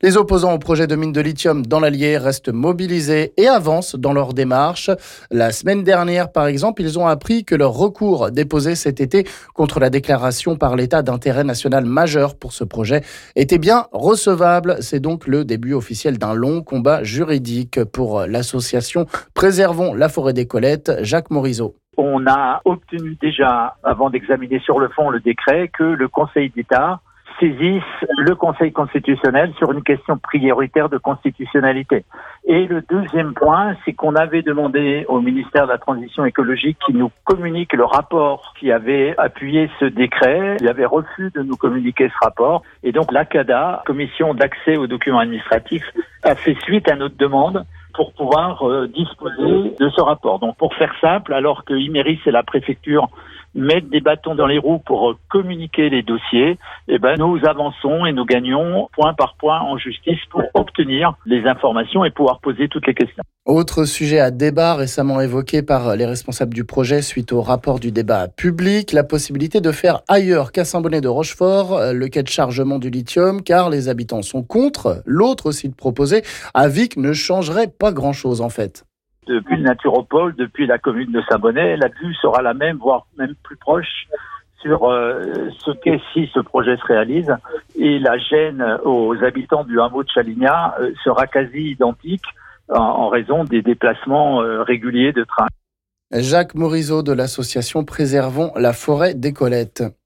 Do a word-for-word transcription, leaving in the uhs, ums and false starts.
Les opposants au projet de mine de lithium dans l'Allier restent mobilisés et avancent dans leur démarche. La semaine dernière, par exemple, ils ont appris que leur recours déposé cet été contre la déclaration par l'État d'intérêt national majeur pour ce projet était bien recevable. C'est donc le début officiel d'un long combat juridique pour l'association Préservons la forêt des Colettes. Jacques Morizot. On a obtenu déjà, avant d'examiner sur le fond le décret, que le Conseil d'État saisisse le Conseil constitutionnel sur une question prioritaire de constitutionnalité. Et le deuxième point, c'est qu'on avait demandé au ministère de la Transition écologique qui nous communique le rapport qui avait appuyé ce décret. Il avait refus de nous communiquer ce rapport. Et donc l'A C A D A, Commission d'accès aux documents administratifs, a fait suite à notre demande pour pouvoir euh, disposer de ce rapport. Donc pour faire simple, alors que Imerys et la préfecture mettent des bâtons dans les roues pour euh, communiquer les dossiers, eh ben nous avançons et nous gagnons point par point en justice pour obtenir les informations et pouvoir poser toutes les questions. Autre sujet à débat récemment évoqué par les responsables du projet suite au rapport du débat public, la possibilité de faire ailleurs qu'à Saint-Bonnet-de-Rochefort le quai de chargement du lithium, car les habitants sont contre. L'autre site proposé à Vic ne changerait pas grand-chose en fait. Depuis le Naturopole, depuis la commune de Saint-Bonnet, la vue sera la même, voire même plus proche sur euh, ce quai si ce projet se réalise. Et la gêne aux habitants du hameau de Chalignat euh, sera quasi identique en, en raison des déplacements euh, réguliers de train. Jacques Morizot de l'association Préservons la forêt des Colettes.